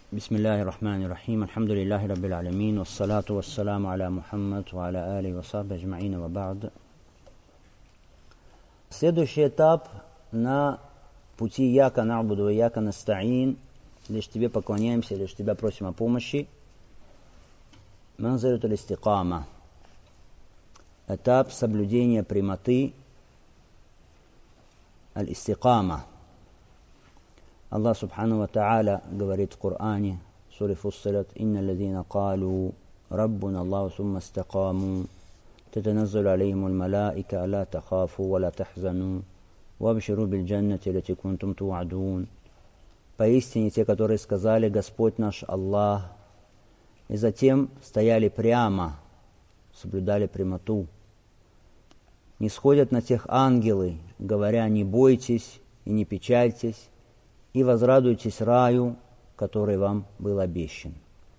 Бисмиллахи рахмани рахим. Алхамдулиллахи раббил алямин. Вассалату вассаламу аля Мухаммад ва аля али ва сахби аджмаин ва ба'д. Следующий этап на пути яка набуду ва яка настаин. Лишь тебе поклоняемся, лишь тебя просим о помощи. Манзилат аль-истикама. Этап соблюдения прямоты. Аль-истикама. Аллах Субхану ва Та'аля говорит в Коране, в суре Фуссилат: «Инна лазина калу раббуна Аллаху сумма истакаму, татаназзалу алейхиму аль-малаика ла тахафу ва ла тахзану, ва абширу биль джаннати лати кунтум ту'адун». Поистине те, которые сказали: Господь наш Аллах, и затем стояли прямо, соблюдали прямоту, не сходят на тех ангелы, говоря: не бойтесь и не печальтесь, и возрадуйтесь раю, который вам был обещан.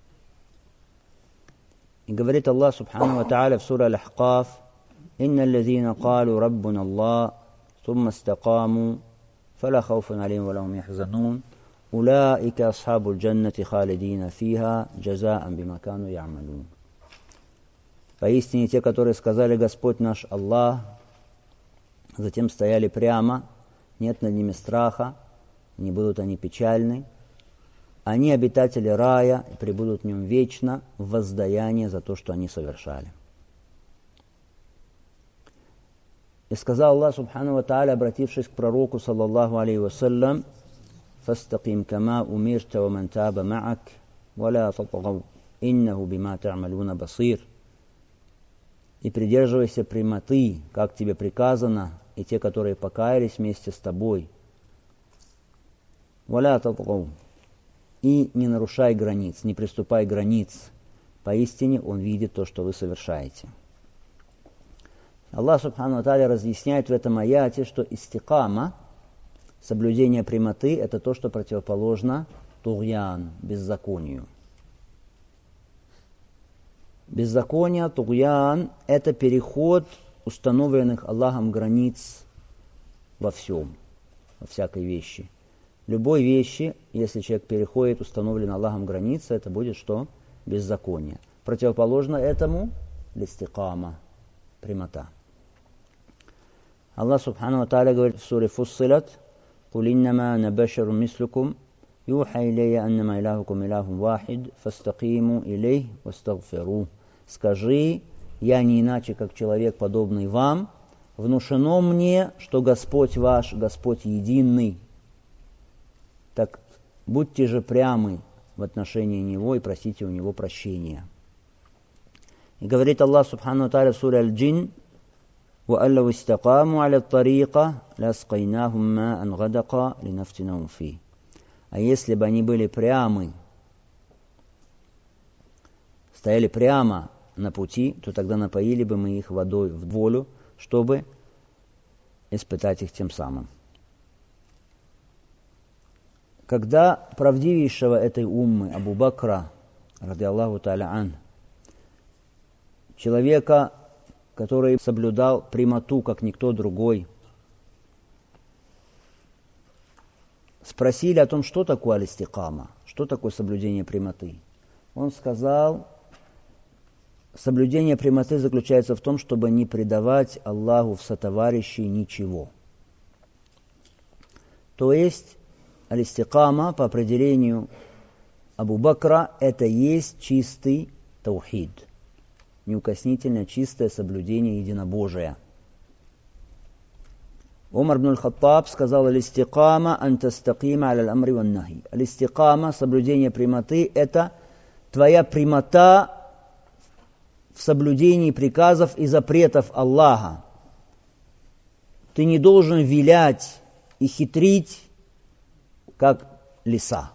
И говорит Аллах Субхану ва Та'аля в суре Аль-Ахкаф: «Инна аллазина калу раббуна Аллах, сумма истакаму, фала хауфун алейхим ва ла хум яхзанун, улаика асхабуль джаннати халидина фиха, джазаан бима кану я'малун». Поистине те, которые сказали: Господь наш Аллах, затем стояли прямо, нет над ними страха, не будут они печальны, они обитатели рая и пребудут в нем вечно в воздаянии за то, что они совершали. И сказал Аллах Субхану ва Та'аля, обратившись к пророку, саллаллаху алейхи вассалям: «Фастаким кама умирта ва ман таба ма'ак, ва ла татгав, иннаху бима та'малуна басир». И придерживайся прямоты, как тебе приказано, и те, которые покаялись вместе с тобой. «Валя татгав», и не нарушай границ, не приступай границ, поистине Он видит то, что вы совершаете. Аллах Субхану ва Тааля разъясняет в этом аяте, что истикама, соблюдение прямоты, это то, что противоположно тугьян, беззаконию. Беззаконие, тугьян – это переход установленных Аллахом границ во всем, во всякой вещи. Любой вещи, если человек переходит установленные Аллахом границы, это будет что? Беззаконие. Противоположно этому листикама, прямота. Аллах Субхану ва Тааля говорит в суре Фуссилат: «Куль иннама ана башарун мислукум, юха илейя аннама илахукум илахун вахид, фастакиму илейх вастагфиру». Скажи: я не иначе, как человек, подобный вам, внушено мне, что Господь ваш, Господь единый. Так будьте же прямы в отношении Него и просите у Него прощения. И говорит Аллах Субхану ва Тааля в суре Аль-Джин: «Ва'аллау истакаму аля тарика, ласкайнахум ма'ан гадака линафтинахум фи». А если бы они были прямы, стояли прямо на пути, то тогда напоили бы мы их водой в волю, чтобы испытать их тем самым. Когда правдивейшего этой уммы Абу Бакра, ради Аллаху та'аля ан, человека, который соблюдал прямоту, как никто другой, спросили о том, что такое аль-истикама, что такое соблюдение прямоты, он сказал: соблюдение прямоты заключается в том, чтобы не предавать Аллаху в сотоварищи ничего. То есть аль-истикама, по определению Абу Бакра, это есть чистый таухид, неукоснительное чистое соблюдение единобожия. Умар ибн аль-Хаттаб сказал: аль-истикама ан тастакима аля аль-амри ван нахи. Аль-истикама, соблюдение прямоты, это твоя прямота в соблюдении приказов и запретов Аллаха. Ты не должен вилять и хитрить, как лиса.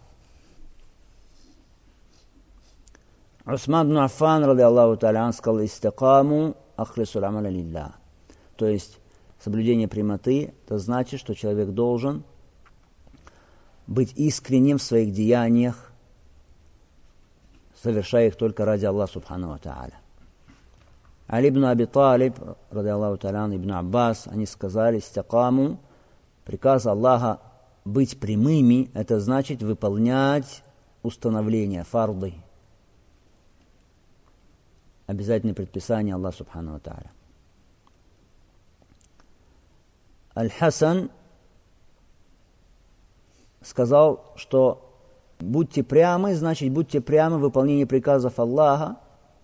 Усман ибн Аффан, ради Аллаху та'аля, сказал: «Истакаму ахлису амаля лилля». То есть соблюдение прямоты, это значит, что человек должен быть искренним в своих деяниях, совершая их только ради Аллаха Субхану ва Тааля. Али ибн Аби Талиб, ради Аллаху та'аля, ибн Аббас, они сказали: «Истакаму», приказ Аллаха быть прямыми, это значит выполнять установления, фарды, обязательные предписания Аллаха Субхану ва Тааля. Аль-Хасан сказал, что будьте прямы, значит, будьте прямы в выполнении приказов Аллаха,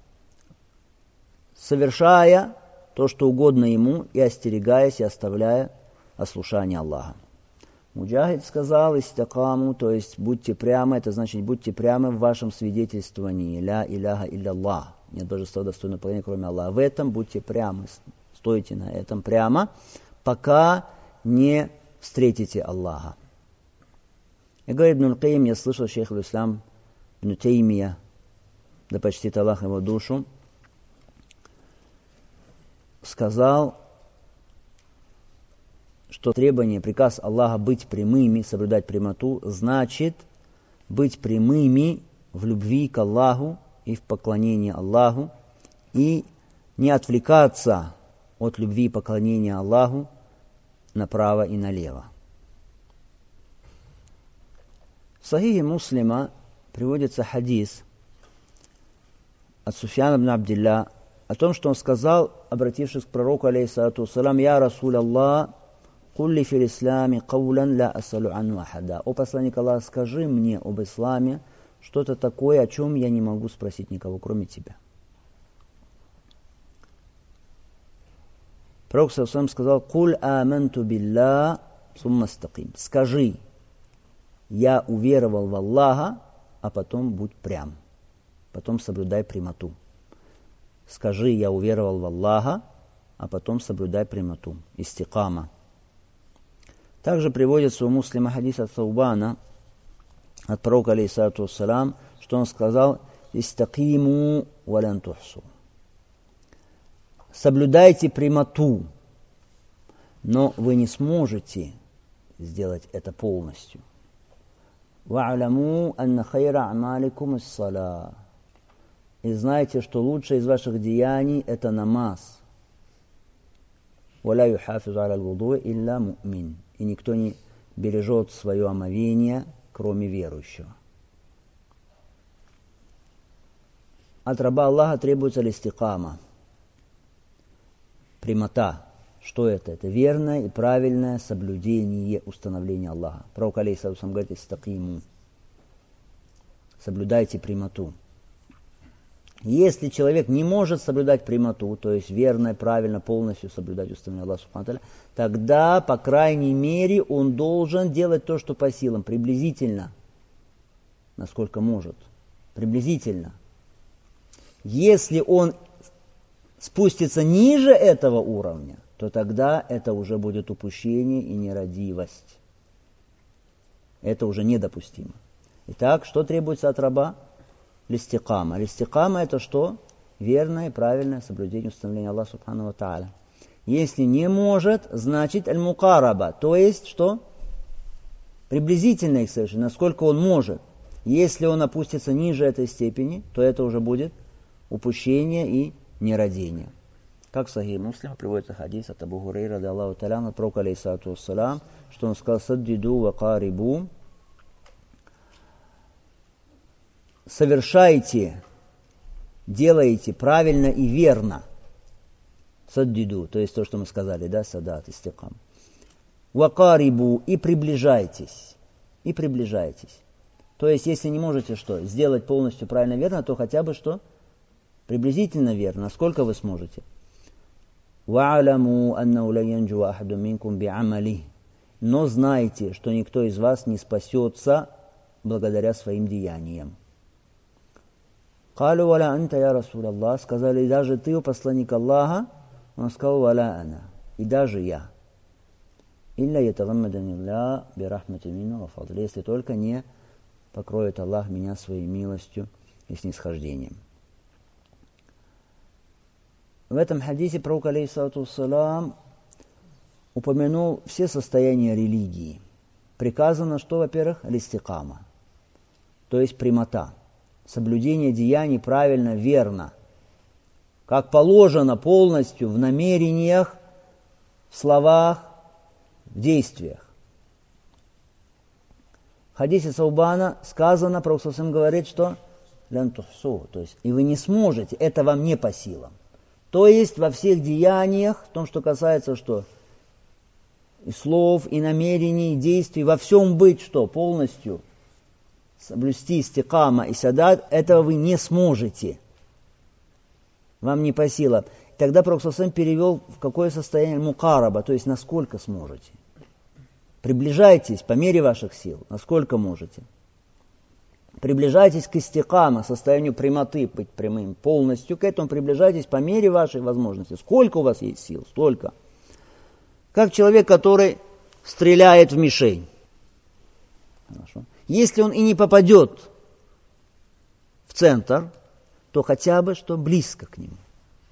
совершая то, что угодно Ему, и остерегаясь, и оставляя ослушание Аллаха. Муджахид сказал истакаму, то есть будьте прямы, это значит будьте прямы в вашем свидетельствовании. Ля иляха илля-Аллах. Нет божества достойного поклонения, кроме Аллаха. В этом будьте прямы, стойте на этом прямо, пока не встретите Аллаха. И говорит Ибн Аль-Кайим, я слышал шейх аль-Ислам Ибн Таймия, да почтит Аллах его душу, сказал, что требование, приказ Аллаха быть прямыми, соблюдать прямоту, значит быть прямыми в любви к Аллаху и в поклонении Аллаху, и не отвлекаться от любви и поклонения Аллаху направо и налево. В Сахихе Муслима приводится хадис от Суфьяна ибн Абдилля о том, что он сказал, обратившись к пророку, алейхиссалату вассалам: «Я Расуль Аллах, кулли фил исламе каулян ла асалу анну ахада». О посланник Аллаха, скажи мне об исламе что-то такое, о чем я не могу спросить никого, кроме тебя. Пророк саллаллаху алейхи ва саллям сказал: «Куль аманту билля сумма стаким». Скажи: я уверовал в Аллаха, а потом будь прям, потом соблюдай прямоту. Скажи: я уверовал в Аллаха, а потом соблюдай прямоту. Истикама. Также приводится у Муслима хадис от Таубана, от пророка, алейхиссалату вассалам, что он сказал: «Истакиму валян тухсу». Соблюдайте прямоту, но вы не сможете сделать это полностью. «Ва'аляму анна хайра амаликум ис-саля». И знайте, что лучшее из ваших деяний – это намаз. «Валя юхафизу аля аль-вуду илля му'мин». И никто не бережет свое омовение, кроме верующего. От раба Аллаха требуется листикама, прямота. Что это? Это верное и правильное соблюдение установления Аллаха. Пророк алейхиссалату вассалам говорит: «Истакиму». Соблюдайте прямоту. Если человек не может соблюдать прямоту, то есть верно, правильно, полностью соблюдать установление Аллаха субхану ва тааля, тогда, по крайней мере, он должен делать то, что по силам, приблизительно, насколько может. Приблизительно. Если он спустится ниже этого уровня, то тогда это уже будет упущение и нерадивость. Это уже недопустимо. Итак, что требуется от раба? Листикама. Листикама – это что? Верное и правильное соблюдение установления Аллаха субхану ва тааля. Если не может, значит аль-мукараба, то есть что? Приблизительно их совершенно, насколько он может. Если он опустится ниже этой степени, то это уже будет упущение и нерадение. Как в Сахихе Муслима приводится хадис от Абу Хурайры радиаллаху та'аля от пророка алейхиссалату вассалам, что он сказал: «Саддиду ва карибу». Совершайте, делайте правильно и верно. Саддиду, то есть то, что мы сказали, да, садат, истикам. Вакарибу, и приближайтесь. И приближайтесь. То есть, если не можете что? Сделать полностью правильно верно, то хотя бы что? Приблизительно верно. Насколько вы сможете? Ва'аляму аннау ла янджу ахаду минкум би'амали. Но знайте, что никто из вас не спасется благодаря своим деяниям. Калу валя анта я Расуль Аллах. Сказали: даже ты, о посланник Аллаха. Он сказал: валя ана. И даже я. Илля ятагаммаданилля бирахмати мину ва фадли. Если только не покроет Аллах меня своей милостью и снисхождением. В этом хадисе пророк алейхиссалату вассалам упомянул все состояния религии. Приказано, что, во-первых, листикама, то есть прямота. Соблюдение деяний правильно, верно, как положено полностью в намерениях, в словах, в действиях. В хадисе Саубана сказано, Пророк ﷺ говорит, что «лян тухсу», то есть, и вы не сможете, это вам не по силам. То есть, во всех деяниях, в том, что касается, что и слов, и намерений, и действий, во всем быть, что полностью соблюсти истикама и садат, этого вы не сможете. Вам не по силам. Тогда Пророк ﷺ перевел в какое состояние мукараба, то есть насколько сможете. Приближайтесь по мере ваших сил, насколько можете. Приближайтесь к истикама, состоянию прямоты, быть прямым полностью. К этому приближайтесь по мере вашей возможности. Сколько у вас есть сил, столько. Как человек, который стреляет в мишень. Хорошо. Если он и не попадет в центр, то хотя бы что близко к нему.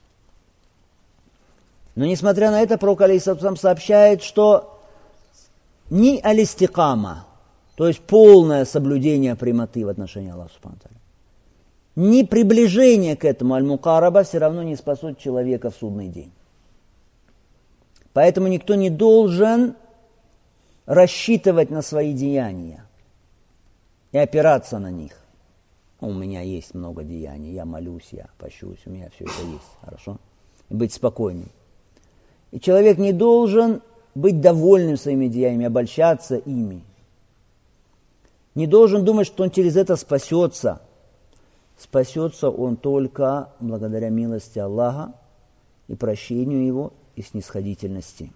Но несмотря на это, Пророк алейхиссалям сообщает, что ни алистикама, то есть полное соблюдение прямоты в отношении Аллаха субхану ва тааля, ни приближение к этому аль-мукараба все равно не спасут человека в судный день. Поэтому никто не должен рассчитывать на свои деяния и опираться на них. У меня есть много деяний, я молюсь, я пощусь, у меня все это есть, хорошо? И быть спокойным. И человек не должен быть довольным своими деяниями, обольщаться ими. Не должен думать, что он через это спасется. Спасется он только благодаря милости Аллаха и прощению Его и снисходительности.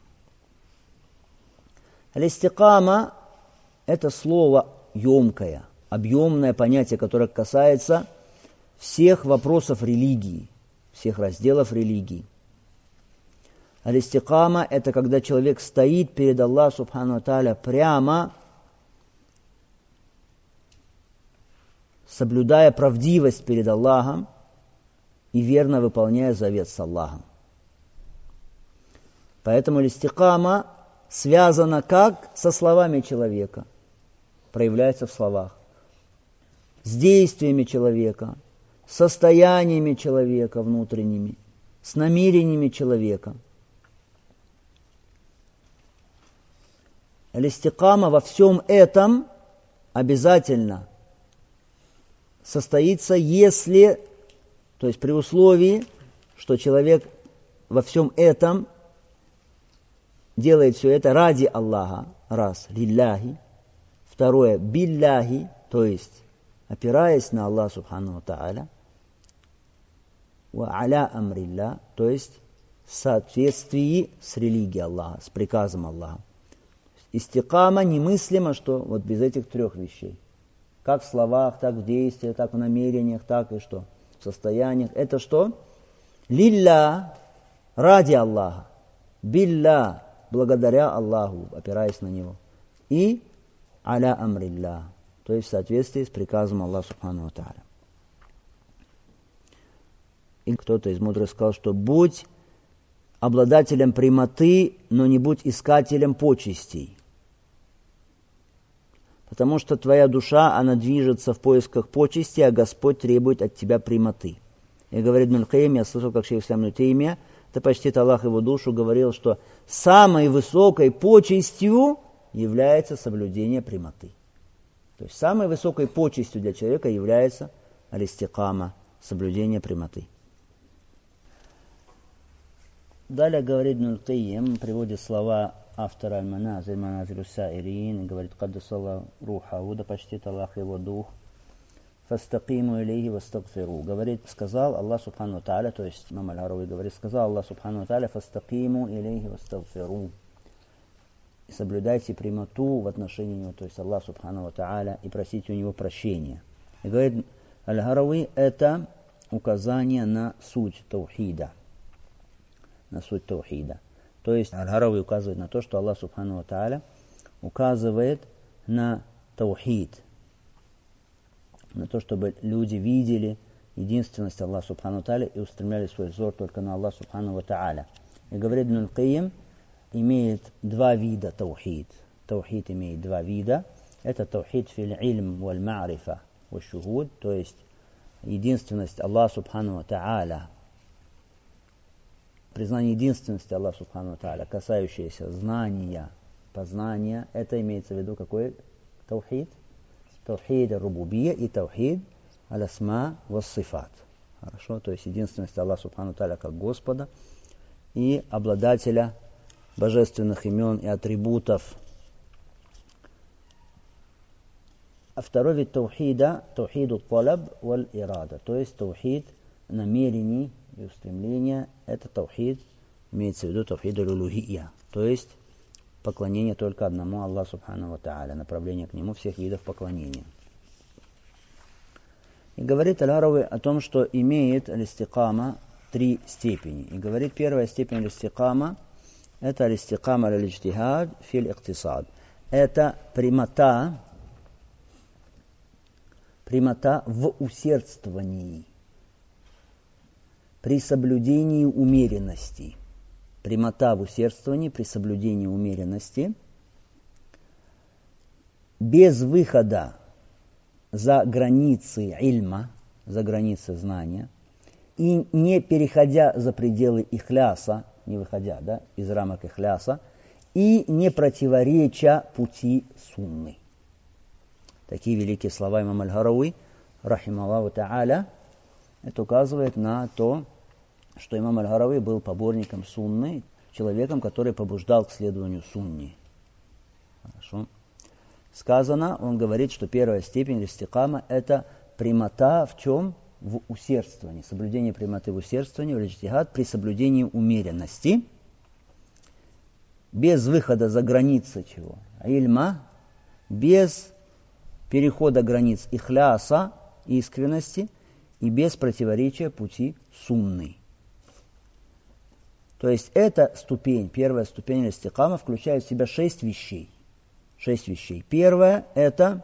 Аль-истикама – это слово емкое, объемное понятие, которое касается всех вопросов религии, всех разделов религии. Аль-истикама – это когда человек стоит перед Аллахом субхану ва тааля прямо, соблюдая правдивость перед Аллахом и верно выполняя завет с Аллахом. Поэтому аль-истикама связана как со словами человека, проявляется в словах, с действиями человека, с состояниями человека внутренними, с намерениями человека. Аль-истикама во всем этом обязательно состоится, если, то есть при условии, что человек во всем этом делает все это ради Аллаха, раз, лилляхи, второе, билляхи, то есть опираясь на Аллаха субхану ва тааля, ва аля амрилля, то есть в соответствии с религией Аллаха, с приказом Аллаха. Истикама немыслимо, что вот без этих трех вещей. Как в словах, так в действиях, так в намерениях, так и что? В состояниях. Это что? Лилля, ради Аллаха. Билля, благодаря Аллаху, опираясь на Него. И аля амрилля, то есть в соответствии с приказом Аллаха субхану ва тааля. И кто-то из мудрых сказал, что будь обладателем прямоты, но не будь искателем почестей. Потому что твоя душа, она движется в поисках почести, а Господь требует от тебя прямоты. И говорит Ибн аль-Кайим, я слышал, как шейх ислам ибн Таймия, это почтит Аллах его душу, говорил, что самой высокой почестью является соблюдение прямоты. То есть самой высокой почестью для человека является аль-истикама, соблюдение прямоты. Далее говорит Ибн аль-Кайим, приводит слова автора Аль-Маназиль, Маназиль ус-Саирин, говорит, «Каддасаллаху рухаху, да почтит Аллах его дух, фастакиму илейхи вастагфиру». Говорит, сказал Аллах субхану ва тааля, то есть имам Аль-Харави говорит, сказал Аллах субхану ва тааля, фастакиму илейхи вастагфиру. И соблюдайте прямоту в отношении него, то есть Аллах субхану ва тааля, и просите у него прощения. И говорит Аль-Харави, это указание на суть таухида. На суть таухида. То есть Аль-Харави указывает на то, что Аллах субхану ва тааля указывает на таухид, на то, чтобы люди видели единственность Аллаха субхану ва тааля и устремляли свой взор только на Аллаха субхану ва тааля. И говорит Ибн аль-Кайим, имеет два вида таухид. Таухид имеет два вида. Это таухид фил илм валь ма'рифа валь шухуд, то есть единственность Аллаха субхану ва тааля, признание единственности Аллаха субхану ва тааля, касающееся знания, познания, это имеется в виду какой таухид? Таухид аль-рубубия и таухид аль-асма вас-сифат. Хорошо, то есть единственность Аллаха Субхану Тааля как Господа и обладателя божественных имен и атрибутов. А второй вид таухида, таухиду талаб валь ирада, то есть таухид намерений и устремления, это таухид, имеется в виду таухид аль-улухия, то есть поклонение только одному Аллаху Субхану ва Тааля, направление к Нему всех видов поклонения. И говорит Аль-Харави о том, что имеет аль-истикама три степени. И говорит, первая степень аль-истикама – это аль-истикама аль-иджтихад фил иктисад. Это прямота в усердствовании, при соблюдении умеренности. Прямота в усердствовании при соблюдении умеренности, без выхода за границы ильма, за границы знания, и не переходя за пределы ихляса, не выходя из рамок ихляса, и не противореча пути сунны. Такие великие слова имам Аль-Харави, рахималлаху та'аля, это указывает на то, что имам Аль-Харави был поборником сунны, человеком, который побуждал к следованию сунни. Хорошо. Сказано, он говорит, что первая степень истикама – это прямота в чем? В усердствовании. Соблюдение прямоты в усердствовании, в при соблюдении умеренности, без выхода за границы чего? Ильма, без перехода границ ихляса, искренности, и без противоречия пути сунны. То есть эта ступень, первая ступень истикама, включает в себя 6 вещей. 6 вещей. Первое – это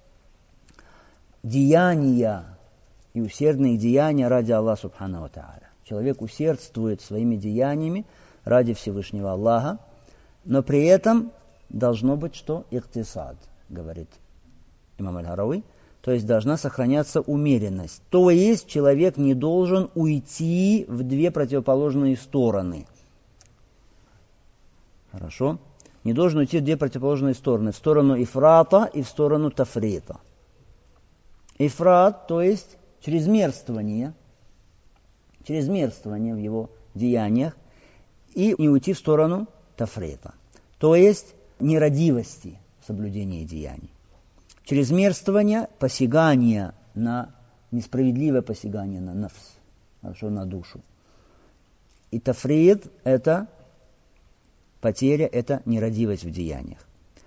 деяния и усердные деяния ради Аллаха Субхану ва Тааля. Человек усердствует своими деяниями ради Всевышнего Аллаха, но при этом должно быть что? Иктисад, говорит имам Аль-Харави. То есть должна сохраняться умеренность. То есть человек не должен уйти в две противоположные стороны. Хорошо? Не должен уйти в две противоположные стороны. В сторону ифрата и в сторону тафрита. Ифрат, то есть чрезмерствование в его деяниях, и не уйти в сторону тафрита. То есть нерадивости в соблюдении деяний. Чрезмерствование, посягание несправедливое посягание на нафс, хорошо, на душу. И тафрит – это потеря, это нерадивость в деяниях.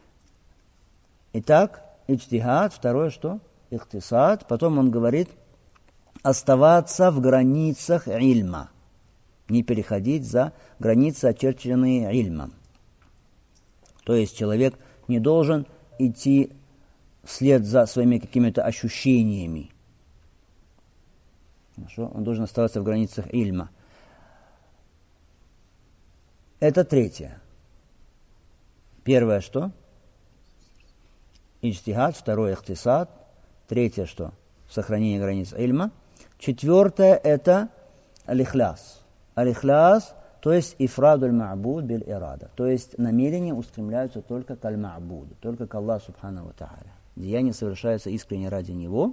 Итак, иджтихад, второе что? Иктисад. Потом он говорит, оставаться в границах ильма, не переходить за границы, очерченные ильмом. То есть человек не должен идти вслед за своими какими-то ощущениями. Хорошо? Он должен оставаться в границах ильма. Это третье. Первое что? Иджтихад, второе иктисад, третье что? Сохранение границ ильма. Четвертое это аль-ихляс. Аль-ихляс, то есть ифрадуль ма'буд биль ирада. То есть намерения устремляются только к аль-ма'буду, только к Аллаху Субхану ва Тааля. Деяния совершаются искренне ради Него.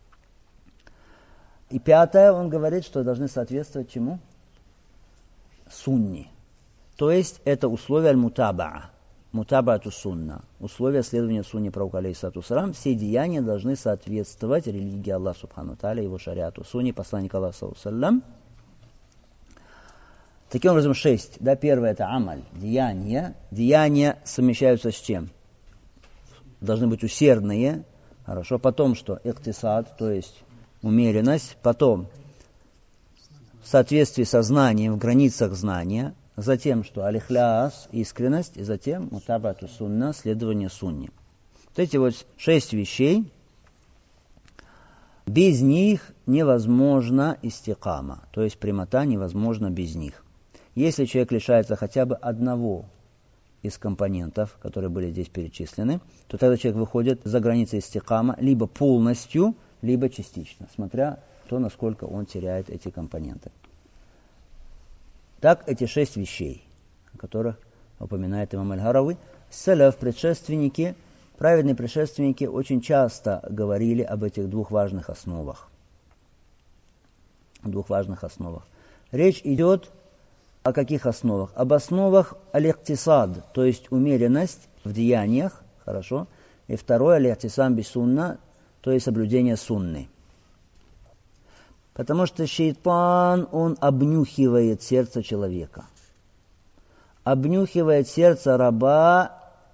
И пятое, он говорит, что должны соответствовать чему? Сунни. То есть это условие аль-мутабаа. Мутабаату сунна. Условия следования сунне пророка алейхиссалату вассалям. Все деяния должны соответствовать религии Аллаха Субхану ва Тааля, его шариату. Сунне посланника Аллаха саллаллаху алейхи ва саллям. Таким образом, 6. Первое это амаль, деяния. Деяния совмещаются с чем? Должны быть усердные. Хорошо. Потом что? Иктисад, то есть умеренность. Потом в соответствии со знанием, в границах знания. Затем что? Аль-ихляс, искренность. И затем мутабату сунна, следование сунне. Вот эти вот 6 вещей. Без них невозможно истикама. То есть прямота невозможна без них. Если человек лишается хотя бы одного из компонентов, которые были здесь перечислены, то тогда человек выходит за границы истикама либо полностью, либо частично, смотря то, насколько он теряет эти компоненты. Так, эти 6 вещей, о которых упоминает имам Аль-Харави, салаф, предшественники, праведные предшественники очень часто говорили об этих двух важных основах. Речь идет о каких основах? Об основах аль-иктисад, то есть умеренность в деяниях, хорошо, и второе аль-иктисам бис-сунна, то есть соблюдение сунны. Потому что шейтан, он обнюхивает сердце человека. Обнюхивает сердце раба,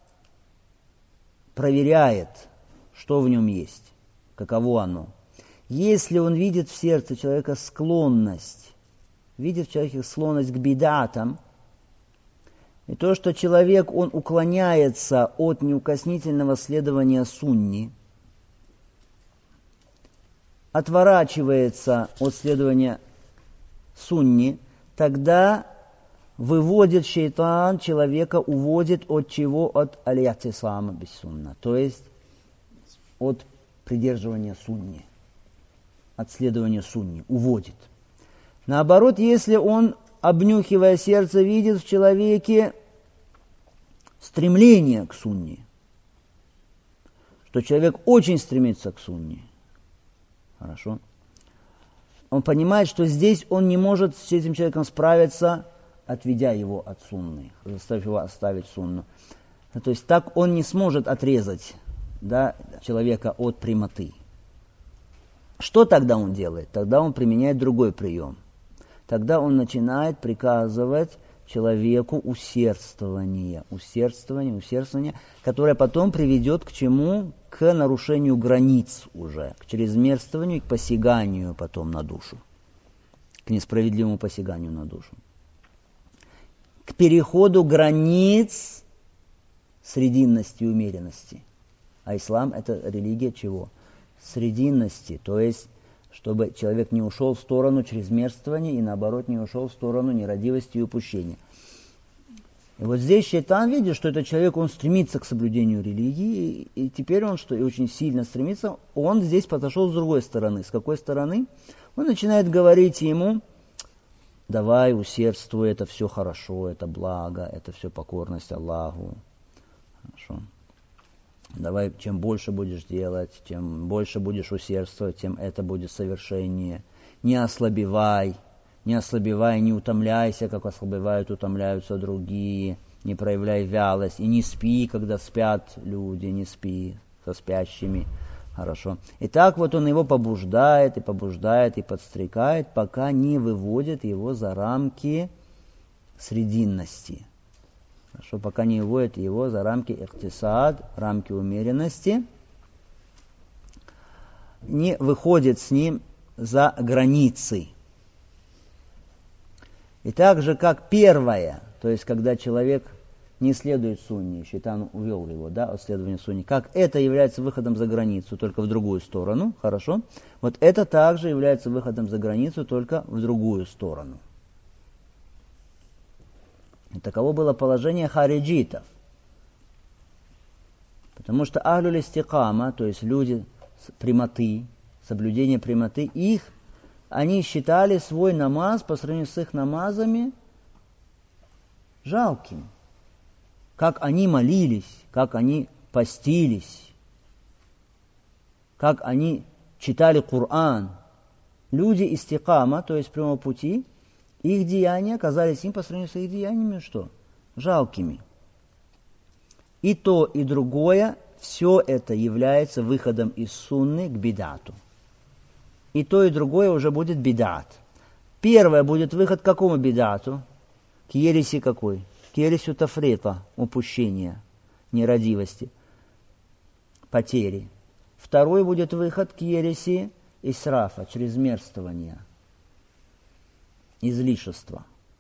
проверяет, что в нем есть, каково оно. Если он видит в сердце человека склонность, видит в человеке склонность к бидатам, и то, что человек, он уклоняется от неукоснительного следования сунни, отворачивается от следования сунни, тогда выводит шейтан человека, уводит от чего? От аль-и'тисама бис-сунна, то есть от придерживания сунни, от следования сунни, уводит. Наоборот, если он, обнюхивая сердце, видит в человеке стремление к сунне, что человек очень стремится к сунне, хорошо, он понимает, что здесь он не может с этим человеком справиться, отведя его от сунны, заставив его оставить сунну. То есть так он не сможет отрезать, да, человека от прямоты. Что тогда он делает? Тогда он применяет другой прием. Тогда он начинает приказывать человеку усердствование, которое потом приведет к чему? К нарушению границ уже, к чрезмерствованию и к посяганию потом на душу, к несправедливому посяганию на душу, к переходу границ срединности и умеренности. А ислам – это религия чего? Срединности, то есть чтобы человек не ушел в сторону чрезмерствования и, наоборот, не ушел в сторону нерадивости и упущения. И вот здесь шейтан видит, что этот человек, он стремится к соблюдению религии, и теперь он, что и очень сильно стремится, он здесь подошел с другой стороны. С какой стороны? Он начинает говорить ему: давай, усердствуй, это все хорошо, это благо, это все покорность Аллаху. Хорошо. Давай, чем больше будешь делать, чем больше будешь усердствовать, тем это будет совершеннее. Не ослабевай, не утомляйся, как ослабевают, утомляются другие. Не проявляй вялость и не спи, когда спят люди, не спи со спящими. Хорошо. И так вот он его побуждает, и подстрекает, пока не выводит его за рамки срединности. Хорошо, пока не выводит его за рамки иктисад, рамки умеренности, не выходит с ним за границы. И так же, как первое, то есть когда человек не следует сунне, шейтан увел его, да, от следования сунне, как это является выходом за границу, только в другую сторону, хорошо, вот это также является выходом за границу, только в другую сторону. И таково было положение хариджитов. Потому что ахлюль истикама, то есть люди прямоты, соблюдение прямоты, они считали свой намаз по сравнению с их намазами жалким. Как они молились, как они постились, как они читали Коран. Люди истикама, то есть прямого пути, их деяния казались им по сравнению с их деяниями что? Жалкими. И то, и другое, все это является выходом из сунны к бидату. И то, и другое уже будет бидат. Первое будет выход к какому бидату? К ереси какой? К ересю тафрита, упущения, нерадивости, потери. Второй будет выход к ереси исрафа, чрезмерствования, излишества.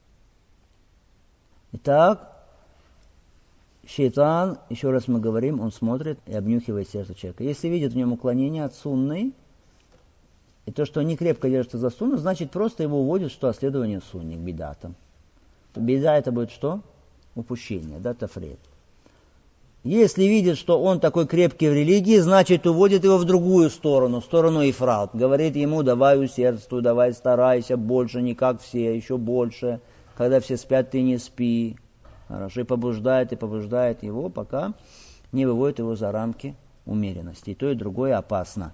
Итак, шейтан, еще раз мы говорим, он смотрит и обнюхивает сердце человека. Если видит в нем уклонение от сунны, и то, что он не крепко держится за сунну, значит просто его уводит, что следование сунни к бидатам. Бида это будет что? Упущение, да, тафрит. Если видит, что он такой крепкий в религии, значит уводит его в другую сторону, в сторону ифрат. Говорит ему: давай усердствуй, давай старайся, больше не как все, еще больше. Когда все спят, ты не спи. Хорошо, и побуждает его, пока не выводит его за рамки умеренности. И то, и другое опасно.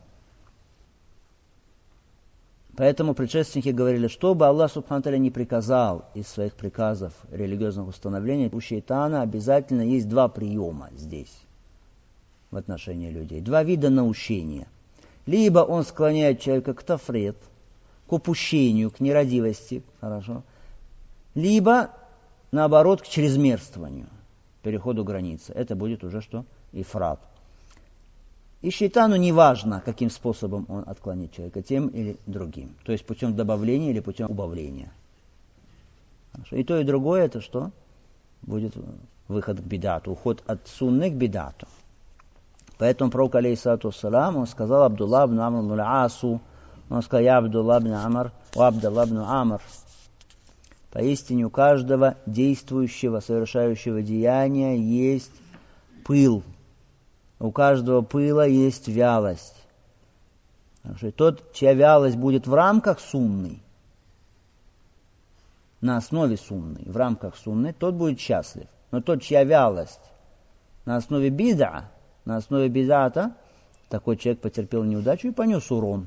Поэтому предшественники говорили, что бы Аллах Субхану Тааля не приказал из своих приказов религиозных установлений, у шайтана обязательно есть два приема здесь, в отношении людей. Два вида наущения. Либо он склоняет человека к тафрит, к упущению, к нерадивости, хорошо, либо, наоборот, к чрезмерствованию, переходу границы. Это будет уже что? Ифрат. И шайтану не важно, каким способом он отклонит человека, тем или другим. То есть путем добавления или путем убавления. Хорошо. И то, и другое это что? Будет выход к бидату, уход от сунны к бидату. Поэтому пророк, алейхиссалату вассалам, он сказал Абдулла ибн Амр ибн Асу, он сказал, я Абдулла ибн Амр, у Абдулла ибн Амр. Поистине у каждого действующего, совершающего деяния есть пыл. У каждого пыла есть вялость. Тот, чья вялость будет в рамках сунны, на основе сунны, в рамках сунны, тот будет счастлив. Но тот, чья вялость на основе бид'а, на основе бид'ата, такой человек потерпел неудачу и понес урон.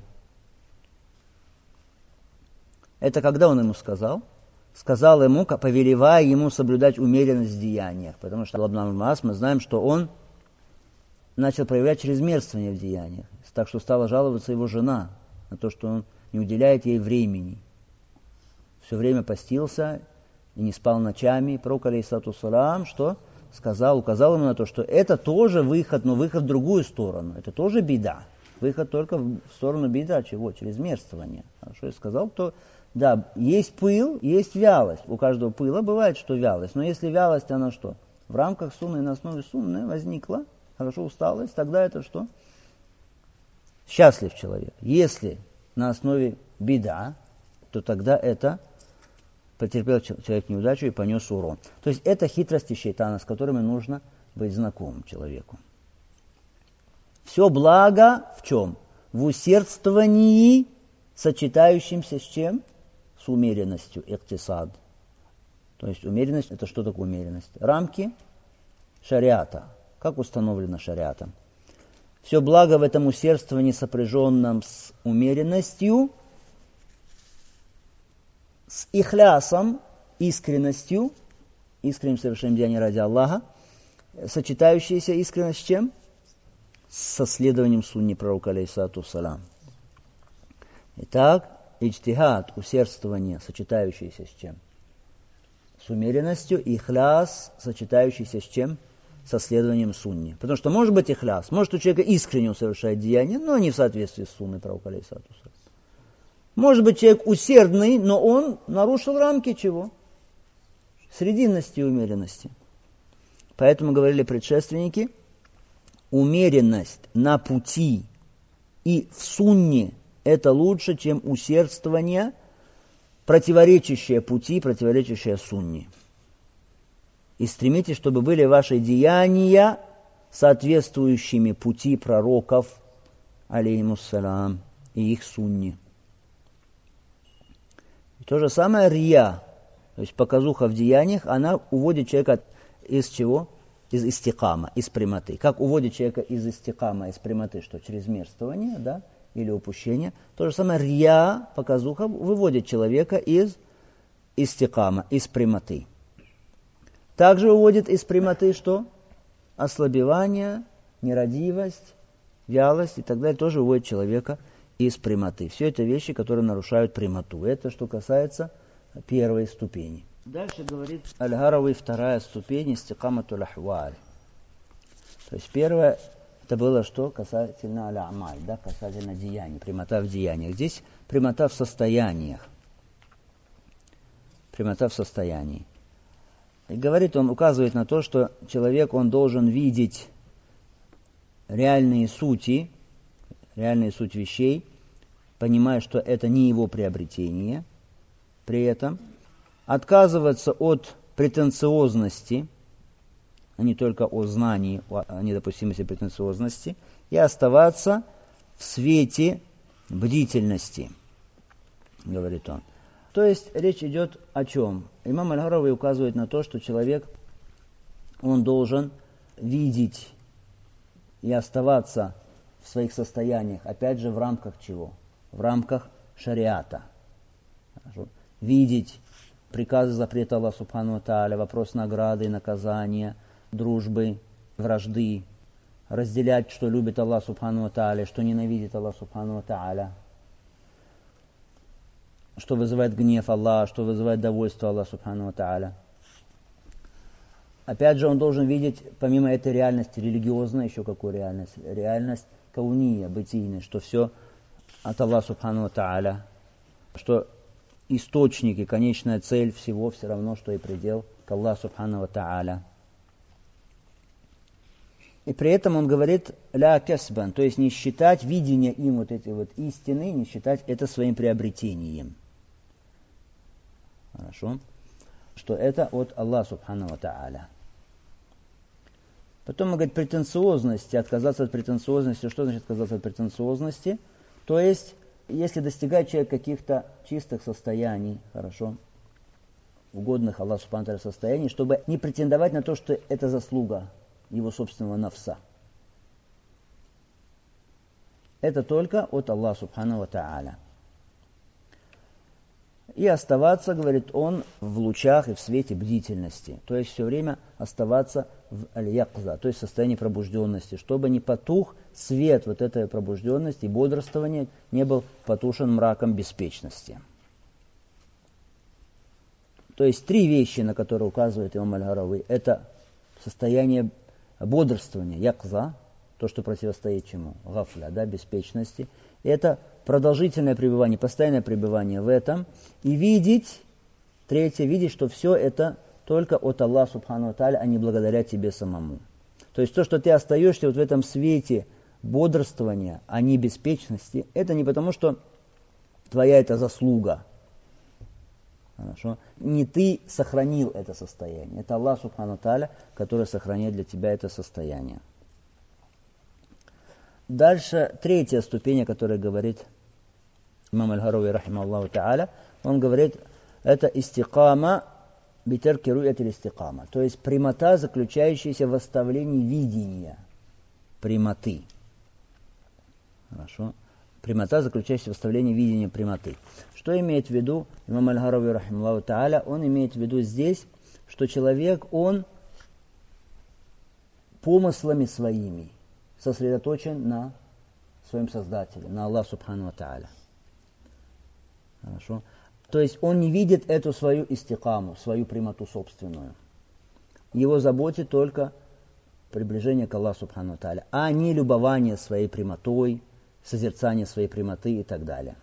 Это когда он ему сказал? Сказал ему, повелевая ему соблюдать умеренность в деяниях. Потому что Абдулла ибн Ас, мы знаем, что он начал проявлять чрезмерствование в деяниях. Так что стала жаловаться его жена на то, что он не уделяет ей времени. Все время постился и не спал ночами. Пророк, алейхиссалату вассалам, что сказал, указал ему на то, что это тоже выход, но выход в другую сторону. Это тоже беда. Выход только в сторону беда. Чего? Чрезмерствования. Хорошо, я сказал, то да, есть пыл, есть вялость. У каждого пыла бывает, что вялость. Но если вялость, она что? В рамках сунны, на основе сунны возникла, хорошо, усталость, тогда это что? Счастлив человек. Если на основе беда, то тогда это потерпел человек неудачу и понес урон. То есть это хитрости шайтана, с которыми нужно быть знакомым человеку. Все благо в чем? В усердствовании, сочетающемся с чем? С умеренностью, иктисад. То есть умеренность, это что такое умеренность? Рамки шариата. Как установлено шариатом? Все благо в этом усердствовании, сопряженном с умеренностью, с ихлясом, искренностью, искренним совершением деяния ради Аллаха, сочетающаяся искренность с чем? Со следованием сунни пророка, алейхиссалату вассалам. Итак, иджтихад, усердствование, сочетающееся с чем? С умеренностью, ихляс, сочетающийся с чем? Со следованием сунни. Потому что может быть ихляс, может у человека искренне он совершает деяния, но не в соответствии с сунной пророка, алейхиссалату вассалам. Может быть человек усердный, но он нарушил рамки чего? Срединности и умеренности. Поэтому говорили предшественники, умеренность на пути и в сунне это лучше, чем усердствование, противоречащее пути, противоречащее сунне. И стремитесь, чтобы были ваши деяния соответствующими пути пророков, алейхимуссалям, и их сунне. И то же самое рия, то есть показуха в деяниях, она уводит человека из чего? Из истикама, из прямоты. Как уводит человека из истикама, из прямоты, что чрезмерствование, да, или упущение. То же самое рия, показуха, выводит человека из истикама, из прямоты. Также уводит из прямоты что? Ослабевание, нерадивость, вялость и так далее. Тоже уводит человека из прямоты. Все это вещи, которые нарушают прямоту. Это что касается первой ступени. Дальше говорит Аль-Гарави, вторая ступень, истикаматуль ахваль. То есть первое, это было что? Касательно аль-амаль, да, касательно деяний, прямота в деяниях. Здесь прямота в состояниях. Прямота в состоянии. И говорит, он указывает на то, что человек, он должен видеть реальные суть вещей, понимая, что это не его приобретение, при этом отказываться от претенциозности, а не только о знании, о недопустимости претенциозности, и оставаться в свете бдительности, говорит он. То есть речь идет о чем? Имам Аль-Гарави указывает на то, что человек, он должен видеть и оставаться в своих состояниях, опять же, в рамках чего? В рамках шариата. Хорошо. Видеть приказы, запреты Аллаха Субхану ва Тааля, вопрос награды и наказания, дружбы, вражды, разделять, что любит Аллах Субхану ва Тааля, что ненавидит Аллах Субхану ва Тааля, что вызывает гнев Аллаха, что вызывает довольство Аллаха Субхану ва Тааля. Опять же, он должен видеть, помимо этой реальности религиозной, еще какую реальность? Реальность кауния, бытийная, что все от Аллаха Субхану ва Тааля, что источник и конечная цель всего все равно, что и предел к Аллаху Субхану ва Тааля. И при этом он говорит ля касбан, то есть не считать видение им вот эти вот истины, не считать это своим приобретением. Хорошо? Что это от Аллаха Субхану ва Тааля. Потом он говорит претенциозности, отказаться от претенциозности. Что значит отказаться от претенциозности? То есть, если достигает человек каких-то чистых состояний, хорошо, угодных Аллаху Субхану ва Тааля состояний, чтобы не претендовать на то, что это заслуга его собственного нафса. Это только от Аллаха Субхану ва Тааля. И оставаться, говорит он, в лучах и в свете бдительности. То есть все время оставаться в аль-якза, то есть в состоянии пробужденности, чтобы не потух свет вот этой пробужденности и бодрствования, не был потушен мраком беспечности. То есть 3 вещи, на которые указывает имам Аль-Гарави, это состояние бодрствования, якза, то, что противостоит чему? Гафля, да, беспечности. Это продолжительное пребывание, постоянное пребывание в этом. И видеть, третье, видеть, что все это только от Аллаха Субхану ва Тааля, а не благодаря тебе самому. То есть то, что ты остаешься вот в этом свете бодрствования, а не беспечности, это не потому, что твоя это заслуга. Хорошо? Не ты сохранил это состояние. Это Аллах Субхану ва Тааля, который сохраняет для тебя это состояние. Дальше, 3-я ступень, о которой говорит имам Аль-Гарави, рахимахуллаху та'аля, он говорит, это истикама битерки ру'ятиль истикама, то есть прямота, заключающаяся в оставлении видения прямоты. Хорошо? Прямота, заключающаяся в оставлении видения прямоты. Что имеет в виду имам Аль-Гарави, рахимахуллаху та'аля? Он имеет в виду здесь, что человек, он помыслами своими сосредоточен на своем Создателе, на Аллахе Субхану ва Тааля. Хорошо? То есть он не видит эту свою истикаму, свою прямоту собственную. Его заботит только приближение к Аллаху Субхану ва Тааля, а не любование своей прямотой, созерцание своей прямоты и так далее.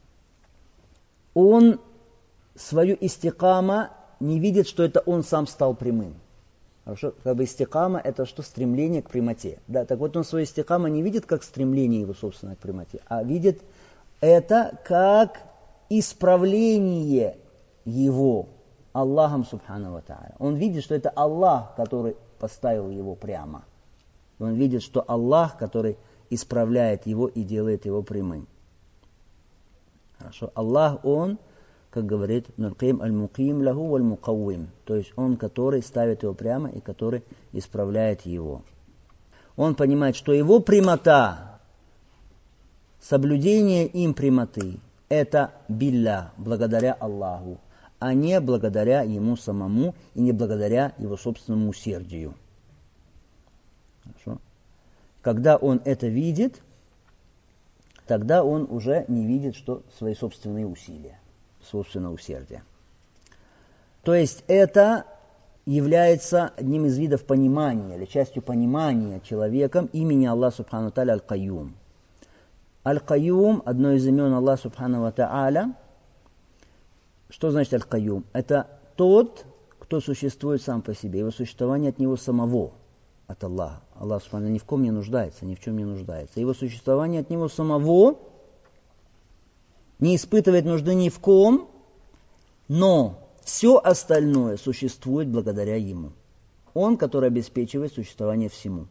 Он свою истикама не видит, что это он сам стал прямым. Хорошо? Как бы истикама это что? Стремление к прямоте. Да, так вот он свою истикама не видит как стремление его собственное к прямоте, а видит это как исправление его Аллахом Субхану ва Тааля. Он видит, что это Аллах, который поставил его прямо. Он видит, что Аллах, который исправляет его и делает его прямым. Хорошо? Аллах, он, как говорит Нурким аль-Муким лаху валь-Мукаввим, то есть он, который ставит его прямо и который исправляет его. Он понимает, что его прямота, соблюдение им прямоты, это билля, благодаря Аллаху, а не благодаря ему самому и не благодаря его собственному усердию. Хорошо? Когда он это видит, тогда он уже не видит, что свои собственные усилия, собственное усердие. То есть это является одним из видов понимания, или частью понимания человеком имени Аллаха Субхану ва Тааля Аль-Кайюм. Аль-Кайюм, одно из имен Аллаха Субхану ва Тааля. Что значит Аль-Кайюм? Это тот, кто существует сам по себе. Его существование от него самого, от Аллаха. Аллах Субхану ни в ком не нуждается, ни в чем не нуждается. Его существование от него самого не испытывает нужды ни в ком, но все остальное существует благодаря ему. Он, который обеспечивает существование всему.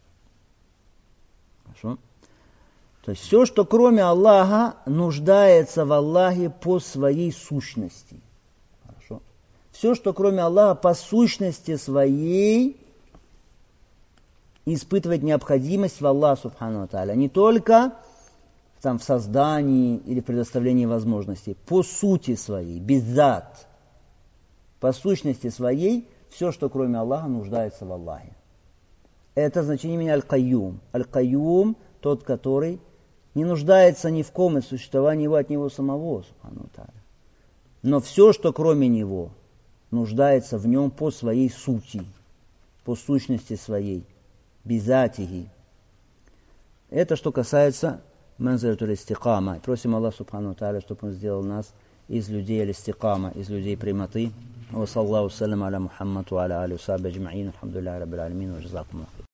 Хорошо? То есть все, что кроме Аллаха, нуждается в Аллахе по своей сущности. Хорошо? Все, что кроме Аллаха по сущности своей испытывать необходимость в Аллахе Субхану ва Тааля. Не только в создании или предоставлении возможностей. По сути своей, беззат. По сущности своей, все, что кроме Аллаха, нуждается в Аллахе. Это значение имени Аль-Кайюм. Аль-Кайюм, тот, который не нуждается ни в ком, и существование его от него самого, Субхану ва Тааля. Но все, что кроме него, нуждается в нем по своей сути, по сущности своей, бизатихи. Это что касается манзилатуль истикама. Просим Аллаха Субхану ва Тааля, чтобы Он сделал нас из людей аль-истикама, из людей прямоты. Ва саллаллаху салям аля Мухаммаду ва аля алихи ва сахбихи аджмаин. Алхамдулиллахи раббил алямин ва джазакумуллаху.